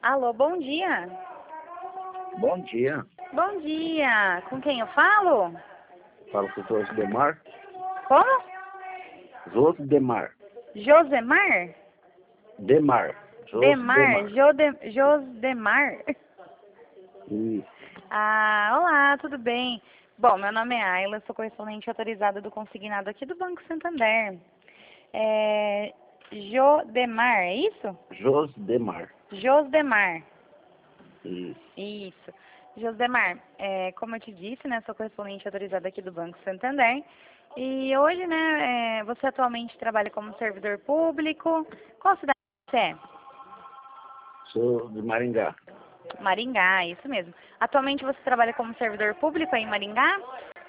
Alô, bom dia. Bom dia. Bom dia. Com quem eu falo? Falo com o Josemar. Como? Josemar. Josemar? Demar. Demar. Josdemar. Isso. Olá, tudo bem? Bom, meu nome é Ayla, sou correspondente autorizada do consignado aqui do Banco Santander. Jodemar, é isso? Josemar. Josdemar. Isso. Isso. Josdemar, como eu te disse, né, sou correspondente autorizada aqui do Banco Santander. E hoje, né, você atualmente trabalha como servidor público. Qual cidade você é? Sou de Maringá. Maringá, isso mesmo. Atualmente você trabalha como servidor público aí em Maringá?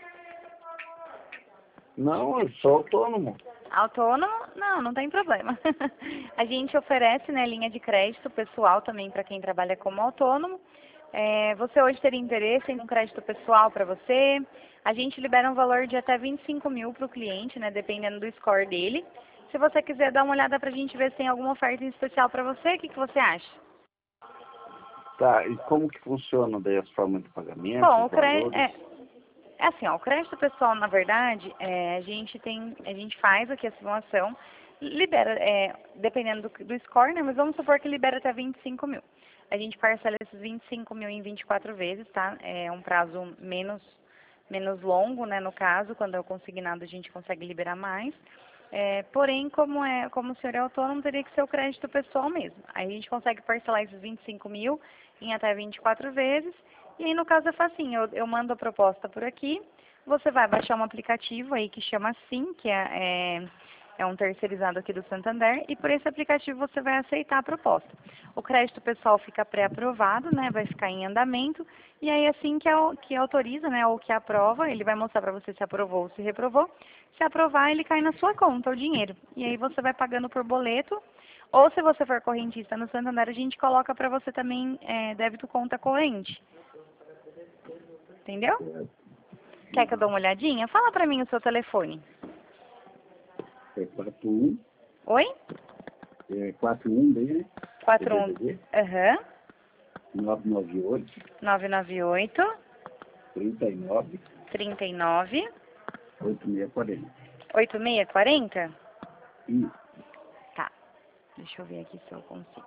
Não, eu sou autônomo. Autônomo? Não, não tem problema. A gente oferece, né, linha de crédito pessoal também para quem trabalha como autônomo. Você hoje teria interesse em um crédito pessoal para você? A gente libera um valor de até 25 mil para o cliente, né, dependendo do score dele. Se você quiser dar uma olhada para a gente ver se tem alguma oferta em especial para você, o que você acha? Tá, e como que funciona daí as formas de pagamento, Bom, os valores? é assim, ó, o crédito pessoal, na verdade, a gente faz aqui a simulação, libera, dependendo do score, né, mas vamos supor que libera até 25 mil. A gente parcela esses 25 mil em 24 vezes, tá? É um prazo menos longo, né, no caso, quando é o consignado a gente consegue liberar mais. Porém, como o senhor é autônomo, teria que ser o crédito pessoal mesmo. Aí a gente consegue parcelar esses 25 mil em até 24 vezes. E aí, no caso, é facinho. Eu mando a proposta por aqui. Você vai baixar um aplicativo aí que chama Sim, que é um terceirizado aqui do Santander. E por esse aplicativo você vai aceitar a proposta. O crédito pessoal fica pré-aprovado, né? Vai ficar em andamento. E aí, assim que autoriza, né? Ou que aprova, ele vai mostrar para você se aprovou ou se reprovou. Se aprovar, ele cai na sua conta, o dinheiro. E aí você vai pagando por boleto. Ou se você for correntista no Santander, a gente coloca para você também débito conta corrente. Entendeu? Quer que eu dê uma olhadinha? Fala pra mim o seu telefone. É 41, Oi? 41 dele, 41. Aham. 998, 998 39, 39 8640. 8640? Isso. Tá. Deixa eu ver aqui se eu consigo.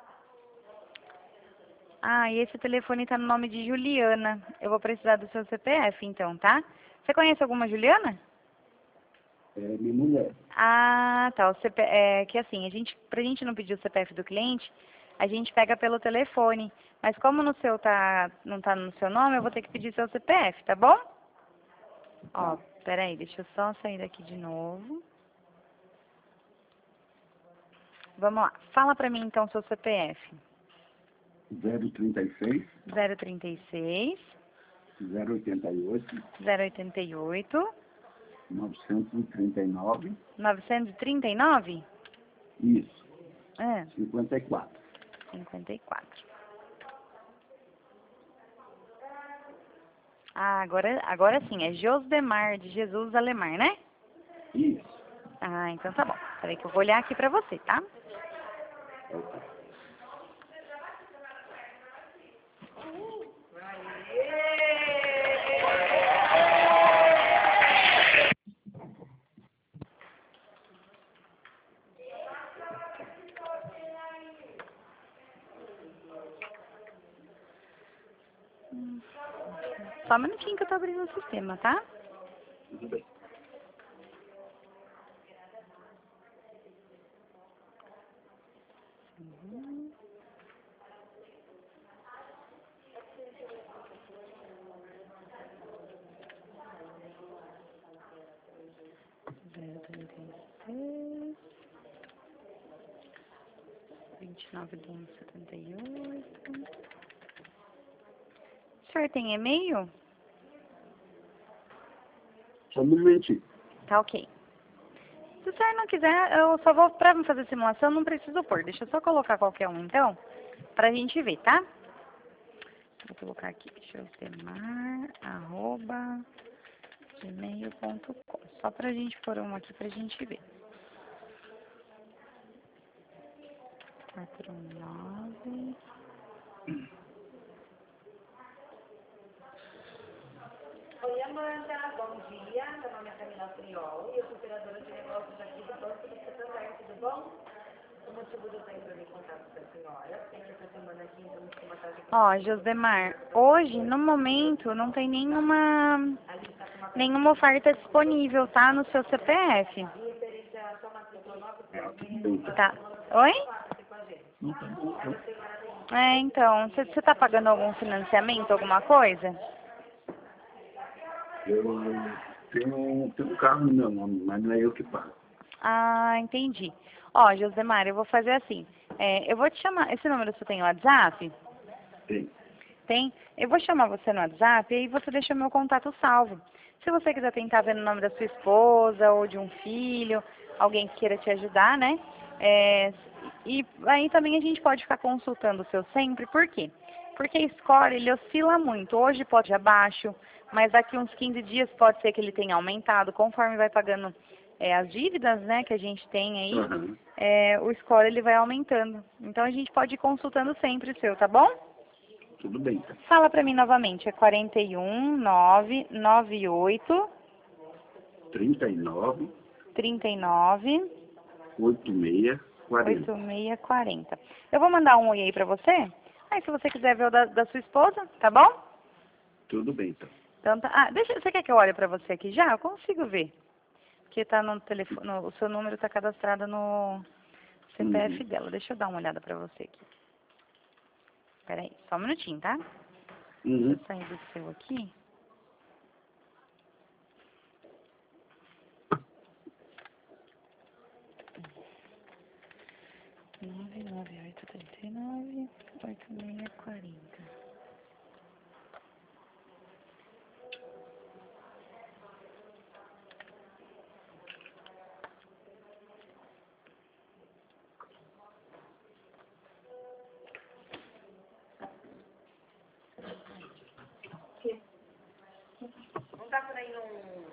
E esse telefone tá no nome de Juliana. Eu vou precisar do seu CPF, então, tá? Você conhece alguma Juliana? É minha mulher. Tá. Que assim, pra gente não pedir o CPF do cliente, a gente pega pelo telefone. Mas como no seu não tá no seu nome, eu vou ter que pedir seu CPF, tá bom? Ó, peraí, deixa eu só sair daqui de novo. Vamos lá. Fala pra mim então seu CPF. 036, 036 088, 088 939. 939? Isso. 54. 54. Agora sim, é Josdemar de Jesus Alemar, né? Isso. Então tá bom. Peraí que eu vou olhar aqui pra você, tá? Só um minutinho que eu tô abrindo o sistema, tá? Tudo bem. Zero 36 29 de 1, 78. O senhor tem e-mail? Só um momentinho. Tá ok. Se o senhor não quiser, eu só vou, pra fazer a simulação, não preciso pôr. Deixa eu só colocar qualquer um, então, pra gente ver, tá? Vou colocar aqui, josemar@gmail.com. Só pra gente pôr um aqui pra gente ver. 49 Oi, Amanda, bom dia. Meu nome é Camila Friol e eu sou operadora de negócios aqui do Banco do Santander, tudo bom? O motivo de eu estar entrando em contato com a senhora é que essa semana aqui entramos com uma taxa de... Ó, Josdemar, hoje, no momento, não tem nenhuma oferta disponível, tá? No seu CPF. Tá. Oi? Então, você tá pagando algum financiamento, alguma coisa? Eu tenho um carro no meu nome, mas não é eu que pago. Ah, entendi. Ó, Josemar, eu vou fazer assim. Eu vou te chamar. Esse número você tem WhatsApp? Tem. Tem? Eu vou chamar você no WhatsApp e aí você deixa o meu contato salvo. Se você quiser tentar ver no nome da sua esposa ou de um filho, alguém que queira te ajudar, né? E aí também a gente pode ficar consultando o seu sempre. Por quê? Porque a score, ele oscila muito. Hoje pode ir abaixo, mas daqui uns 15 dias pode ser que ele tenha aumentado. Conforme vai pagando as dívidas, né, que a gente tem aí, Uhum. o score ele vai aumentando. Então a gente pode ir consultando sempre o seu, tá bom? Tudo bem, tá? Fala pra mim novamente, é 41998 39, 39 86, 40. 8640. Eu vou mandar um oi aí pra você. Aí se você quiser ver o da sua esposa, tá bom? Tudo bem, tá? Então, você quer que eu olhe pra você aqui já? Eu consigo ver. Porque tá no telefone, o seu número tá cadastrado no CPF dela. Deixa eu dar uma olhada pra você aqui. Peraí, só um minutinho, tá? Deixa eu sair do seu aqui. Nove, 3839, 8640. Não tá por aí um...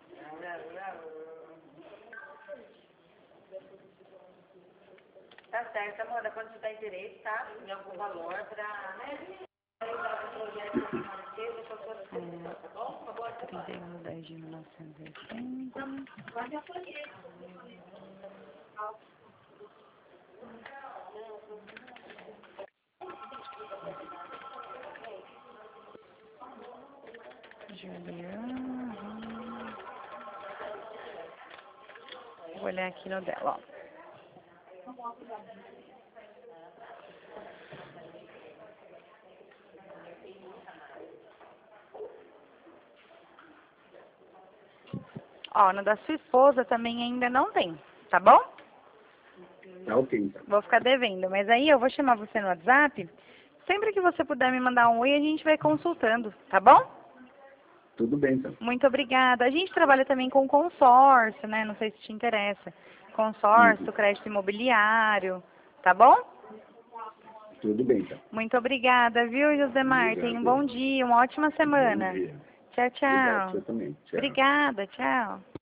Tá certo, Amanda, quando você dá interesse, tá? Em algum valor pra, né? 31 de 1980. Juliana. Vou olhar aqui no dela, ó. Ó, no da sua esposa também ainda não tem, tá bom? Tá ok, tá? Vou ficar devendo, mas aí eu vou chamar você no WhatsApp. Sempre que você puder me mandar um oi, a gente vai consultando, tá bom? Tudo bem, tá? Muito obrigada. A gente trabalha também com consórcio, né? Não sei se te interessa. Consórcio, crédito imobiliário, tá bom? Tudo bem, tá? Muito obrigada, viu, Josemar? Tenha um bom dia, uma ótima semana. Bom dia. Tchau, Obrigado, tchau. você também. Tchau. Obrigada, tchau.